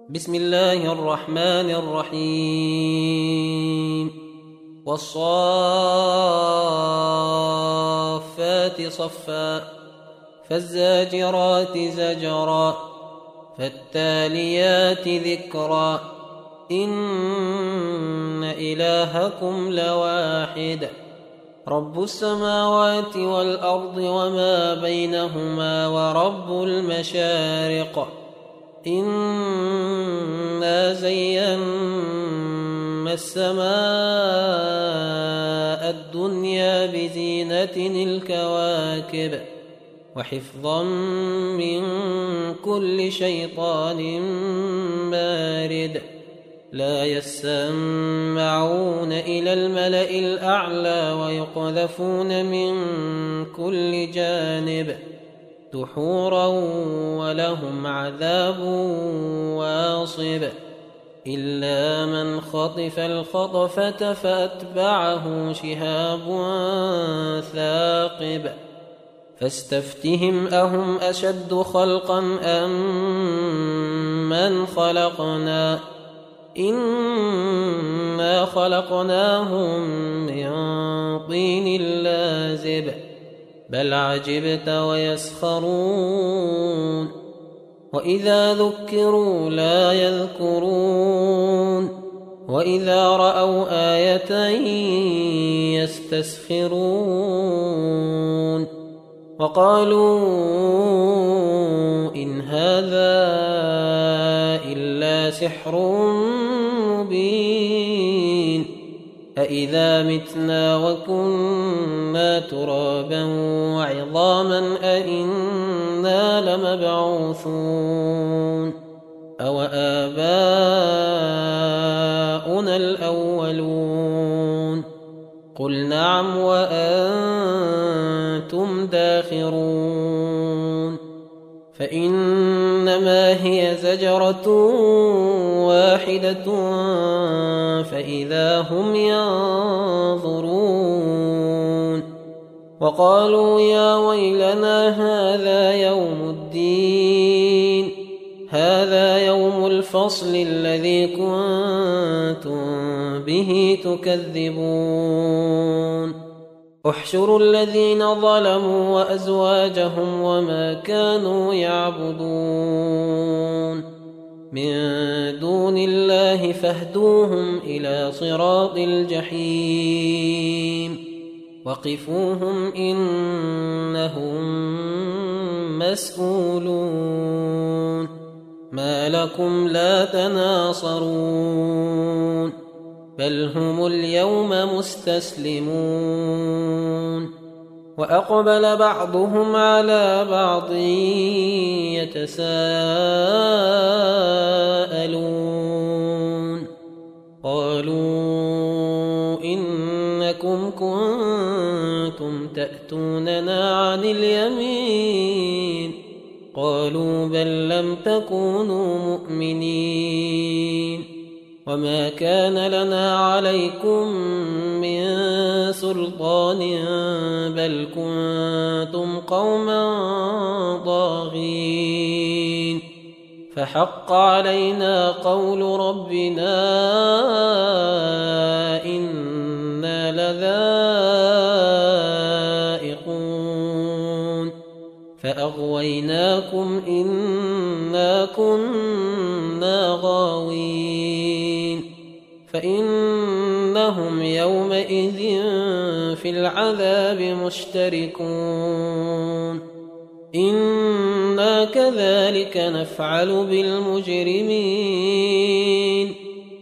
بسم الله الرحمن الرحيم والصافات صفا فالزاجرات زجرا فالتاليات ذكرا إن إلهكم لواحد رب السماوات والأرض وما بينهما ورب المشارق إنا زينا السماء الدنيا بزينة الكواكب وحفظا من كل شيطان مارد لا يسمعون إلى الملأ الأعلى ويقذفون من كل جانب دحورا ولهم عذاب واصب إلا من خطف الخطفة فأتبعه شهاب ثاقب فاستفتهم أهم أشد خلقا أم من خلقنا إنا خلقناهم من طين لازب بل عجبت ويسخرون وإذا ذكروا لا يذكرون وإذا رأوا آية يستسخرون وقالوا إن هذا إلا سحر مبين أإذا متنا وكنا ترابا وعظاما أإنا لمبعوثون أو آباؤنا الأولون قل نعم وأنتم داخرون فإنما هي زجرة واحدة فإذا هم ينظرون وقالوا يا ويلنا هذا يوم الفصل الذي كنتم به تكذبون احشروا الذين ظلموا وأزواجهم وما كانوا يعبدون من دون الله فاهدوهم إلى صراط الجحيم وقفوهم إنهم مسؤولون ما لكم لا تناصرون بل هم اليوم مستسلمون وأقبل بعضهم على بعض يتساءلون قالوا إنكم كنتم تأتوننا عن اليمين قالوا بل لم تكونوا مؤمنين وما كان لنا عليكم من سلطان بل كنتم قوما طاغين فحق علينا قول ربنا إنا لذائقون فأغويناكم إنا كنا غاوين فإنهم يومئذ في العذاب مشتركون إنا كذلك نفعل بالمجرمين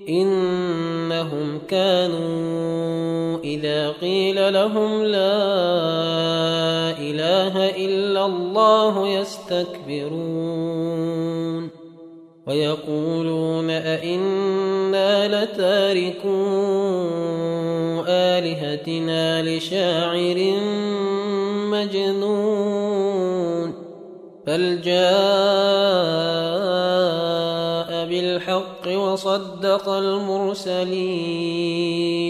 إنهم كانوا إذا قيل لهم لا إله إلا الله يستكبرون ويقولون أئنا لتاركو آلهتنا لشاعر مجنون بل جاء بالحق وصدق المرسلين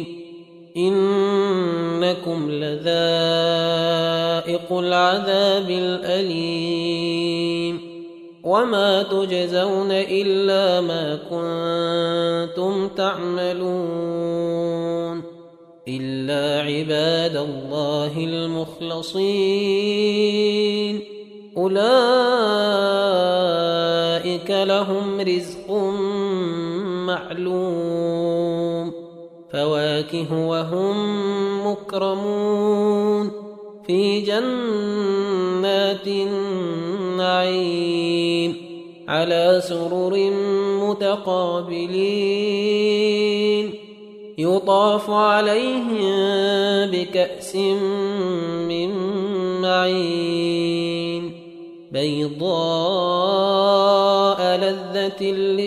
إنكم لذائق العذاب الأليم وما تجزون إلا ما كنتم تعملون إلا عباد الله المخلصين أولئك لهم رزق معلوم فواكه وهم مكرمون في جنات النعيم على سرر متقابلين يطاف عليهم بكأس من معين بيضاء لذة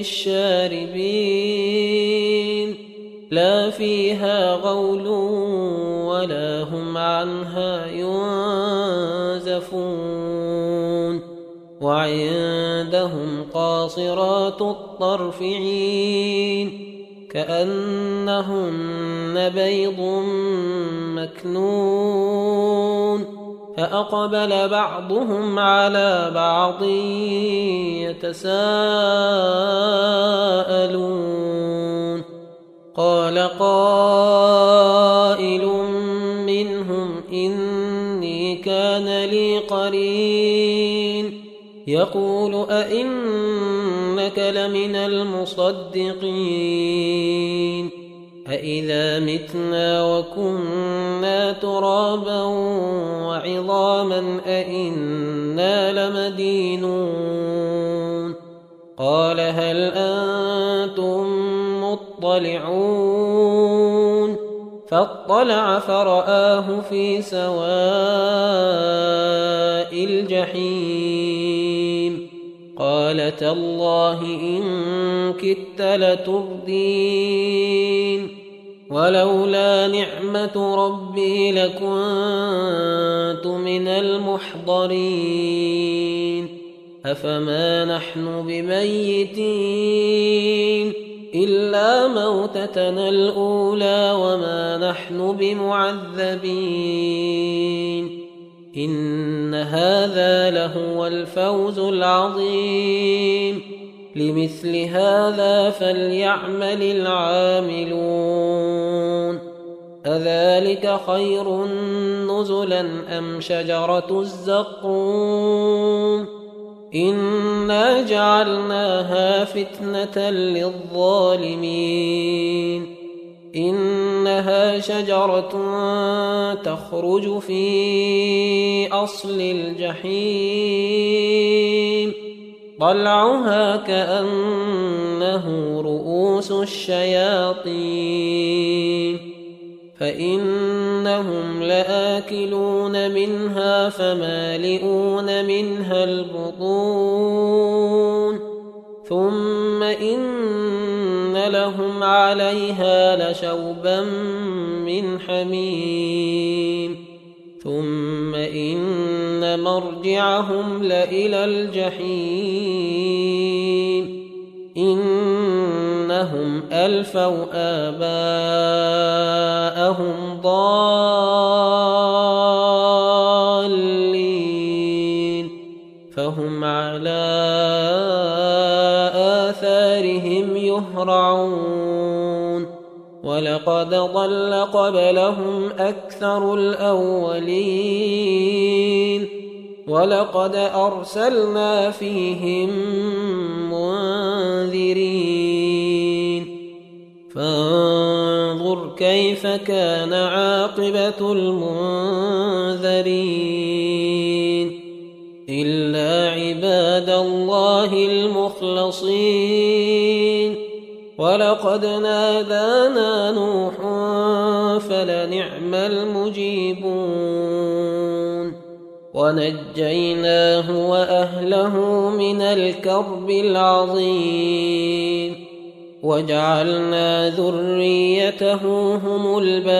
للشاربين لا فيها غول ولا هم عنها ينزفون وعندهم قاصرات الطرف عين كأنهن بيض مكنون فأقبل بعضهم على بعض يتساءلون قال قائل منهم إني كان لي قرين يقول أئنك لمن المصدقين أإذا متنا وكنا ترابا وعظاما أئنا لمدينون قال هل أنتم مطلعون فاطلع فرآه في سواء الجحيم قال تالله إن كدت لتردين ولولا نعمة ربي لكنت من المحضرين أفما نحن بميتين إلا موتتنا الأولى وما نحن بمعذبين إن هذا لهو الفوز العظيم لمثل هذا فليعمل العاملون أذلك خير نزلا أم شجرة الزقوم إنا جعلناها فتنة للظالمين إنها شجرة تخرج في أصل الجحيم طلعها كأنه رؤوس الشياطين فإنهم لآكلون منها فمالئون منها البطون ثم إن لهم عليها لشوبا من حميم ثم إن مرجعهم لإلى الجحيم إنهم ألفوا آباءهم ضالين فهم على آثارهم يهرعون ولقد ضل قبلهم أكثر الأولين ولقد أرسلنا فيهم منذرين فانظر كيف كان عاقبة المنذرين إلا عباد الله المخلصين ولقد نادانا نوح فلنعم المجيبون ونجيناه وأهله من الكرب العظيم وجعلنا ذريته هم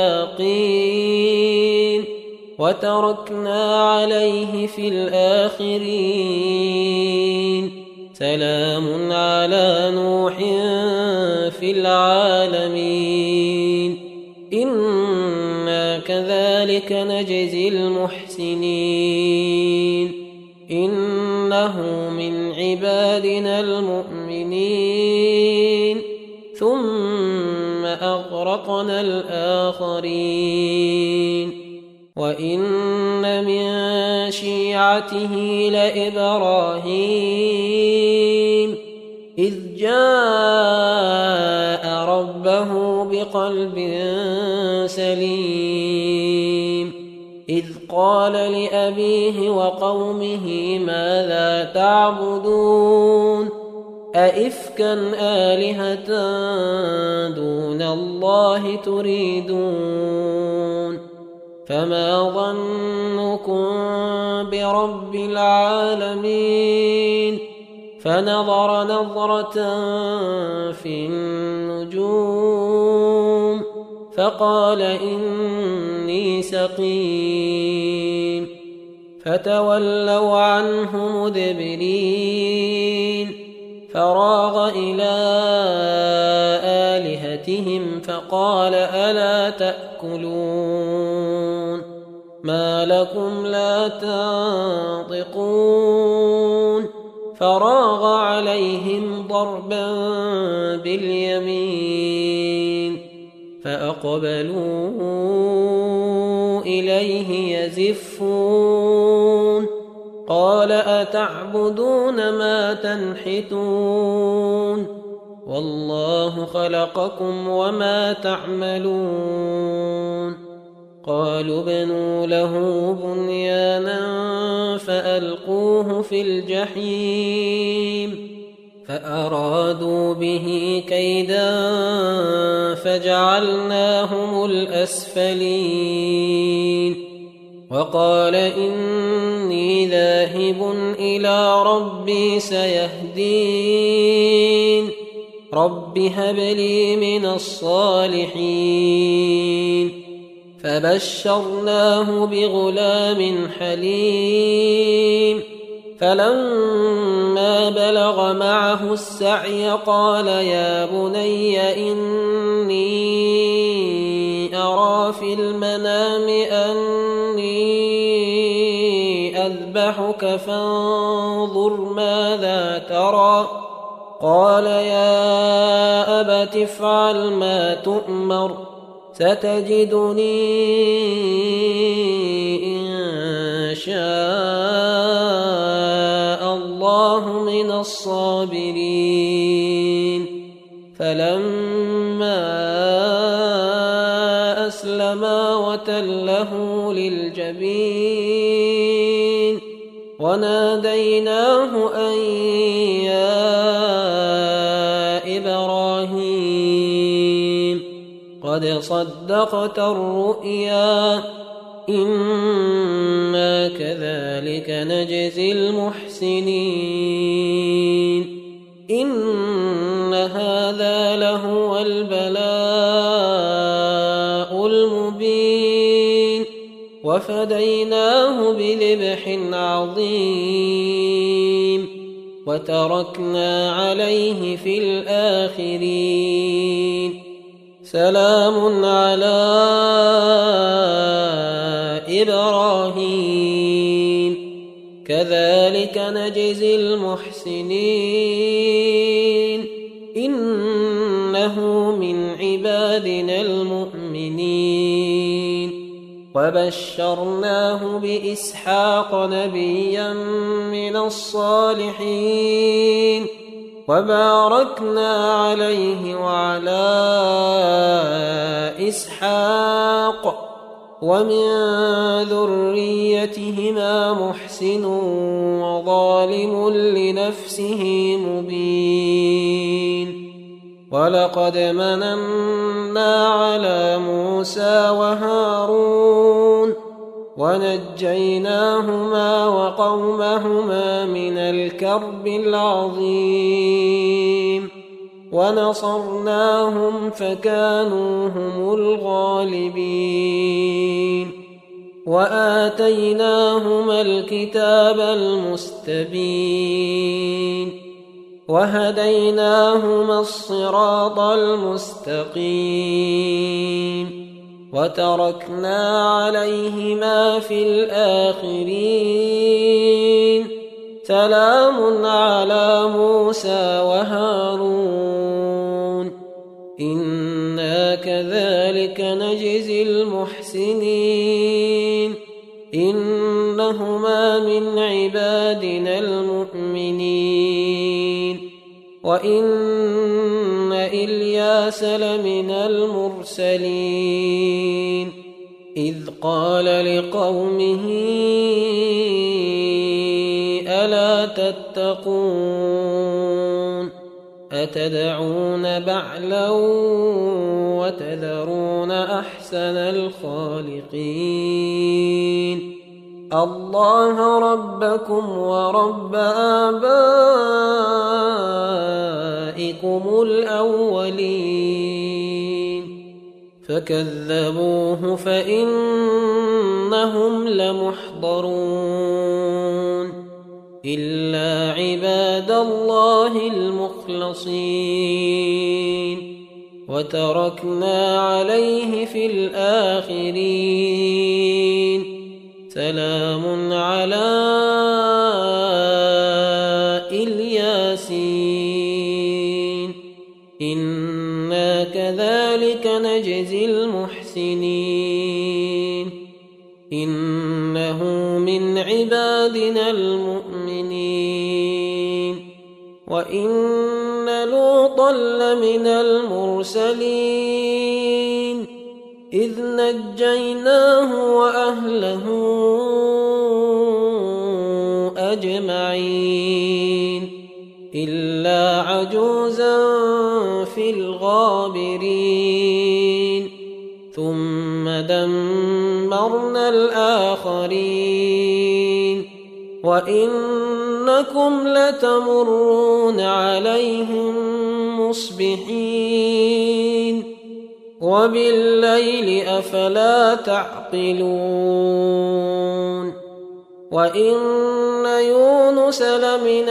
الباقين وتركنا عليه في الآخرين سلام على نوح في العالمين إنا كذلك نجزي المحسنين إنه من عبادنا المؤمنين ثم أغرقنا الآخرين وإن من شيعته لإبراهيم إذ جاء ربه بقلب سليم إذ قال لأبيه وقومه ماذا تعبدون أئفكا آلهة دون الله تريدون فما ظنكم برب العالمين فنظر نظرة في النجوم فقال إني سقيم فتولوا عنه مدبرين فراغ إلى آلهتهم فقال ألا تأكلون ما لكم لا تنطقون فراغ عليهم ضربا باليمين فأقبلوا إليه يزفون قال أتعبدون ما تنحتون والله خلقكم وما تعملون قالوا ابنوا له بنيانا فألقوه في الجحيم فأرادوا به كيدا فجعلناهم الأسفلين وقال إني ذاهب إلى ربي سيهدين رب هب لي من الصالحين فبشرناه بغلام حليم فلما بلغ معه السعي قال يا بني إني أرى في المنام أني أذبحك فانظر ماذا ترى قال يا أبت افعل ما تؤمر ستجدني إن شاء الله من الصابرين فلما أسلما وتله للجبين وناديناه أن يا إبراهيم قد صدقت الرؤيا إنا كذلك نجزي المحسنين إن هذا لهو البلاء المبين وفديناه بذبح عظيم وتركنا عليه في الآخرين سلام على إبراهيم كذلك نجزي المحسنين إنه من عبادنا المؤمنين وبشرناه بإسحاق نبيا من الصالحين وباركنا عليه وعلى إسحاق ومن ذريتهما محسن وظالم لنفسه مبين ولقد مننا على موسى وهارون ونجيناهما وقومهما من الكرب العظيم ونصرناهم فكانوا هم الغالبين وآتيناهما الكتاب المستبين وهديناهما الصراط المستقيم وتركنا عليهما في الآخرين سلام على موسى وهارون إنا كذلك نجزي المحسنين إنهما من عبادنا المؤمنين وإن إلياس لمن المرسلين إذ قال لقومه ألا تتقون أتدعون بعلا وتذرون أحسن الخالقين الله ربكم ورب آبائكم الأولين فكذبوه فإنهم لمحضرون إلا عباد الله المخلصين وتركنا عليه في الآخرين سلام على الياسين إنا كذلك نجزي المحسنين إنه من عبادنا المؤمنين وإن لوطا لمن المرسلين إذ نجيناه وأهله أجمعين إلا عجوزا في الغابرين ثم دمرنا الآخرين وإنكم لتمرون عليهم مصبحين وبالليل أفلا تعقلون وإن يونس لمن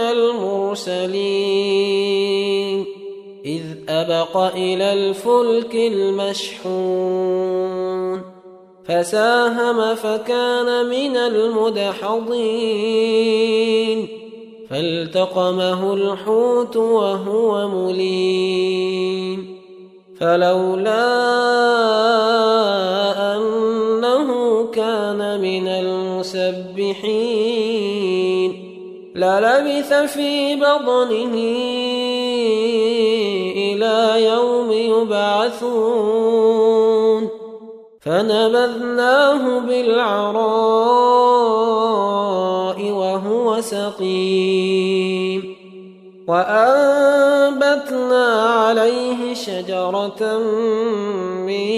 المرسلين إذ أبق إلى الفلك المشحون فساهم فكان من المدحضين فالتقمه الحوت وهو مليم فلولا أنه كان من المسبحين للبث في بطنه إلى يوم يبعثون فنبذناه بالعراء وهو سقيم وأنبتنا عليه شجرة من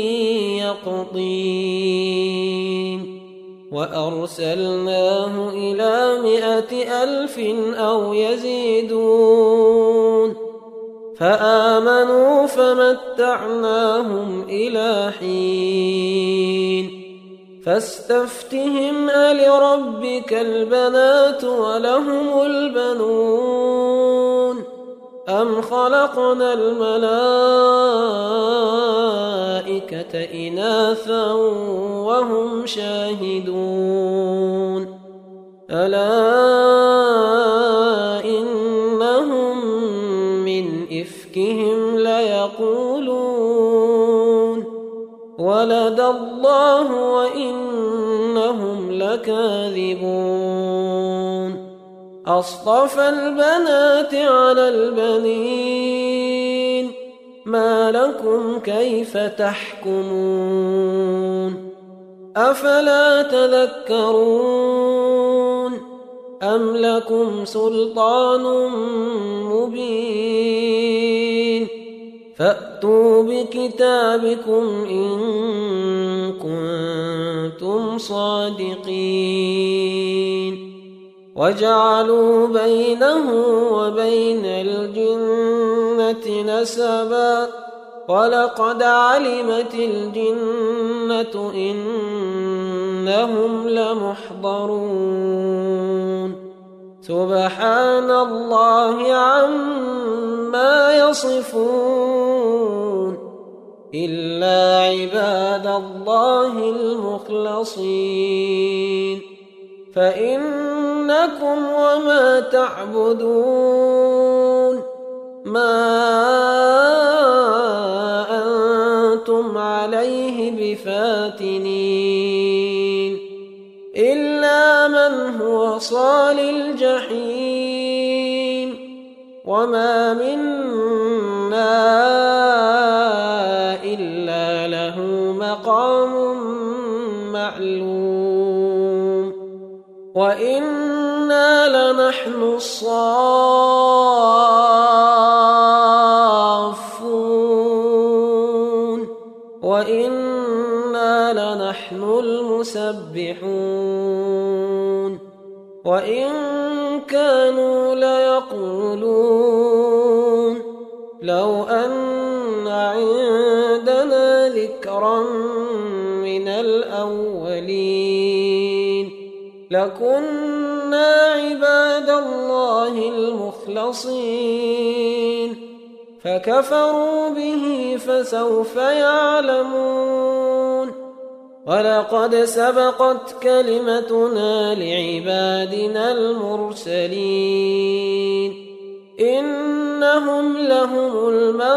يقطين وأرسلناه إلى 100,000 أو يزيدون فآمنوا فمتعناهم إلى حين فاستفتهم ألربك البنات ولهم البنون أم خلقنا الملائكة إناثا وهم شاهدون ألا إنهم من إفكهم ليقولون ولد الله وإنهم لكاذبون أصطفى البنات على البنين ما لكم كيف تحكمون أفلا تذكرون أم لكم سلطان مبين فأتوا بكتابكم إن كنتم صادقين وجعلوا بينه وبين الجنة نسبا ولقد علمت الجنة إنهم لمحضرون سبحان الله عما يصفون إلا عباد الله المخلصين فإن إنكم وما تعبدون ما أنتم عليه بفاتنين إلا من هو صال الجحيم وما منا إلا له مقام معلوم وإنا لنحن الصافون وإنا لنحن المسبحون وإن كانوا ليقولون لو أن عندنا ذكرا من الأولين لكنا عباد الله المخلصين فكفروا به فسوف يعلمون ولقد سبقت كلمتنا لعبادنا المرسلين إنهم لهم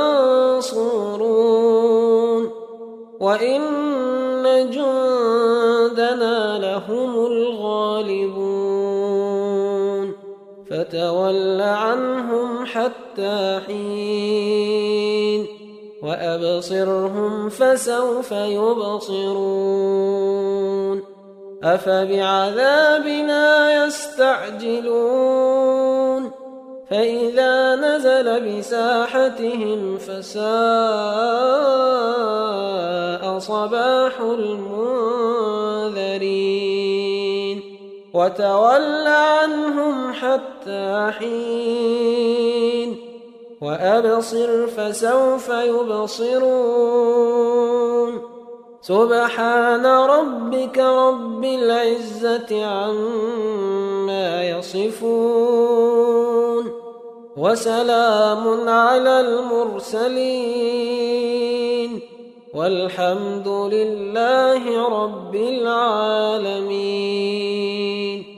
المنصورون وإن جندنا لهم الغالبون فتول عنهم حتى حين وأبصرهم فسوف يبصرون أفبعذابنا يستعجلون فإذا نزل بساحتهم فساء صباح المنذرين وتول عنهم حتى حين وأبصر فسوف يبصرون سبحان ربك رب العزة عما يصفون وسلام على المرسلين والحمد لله رب العالمين.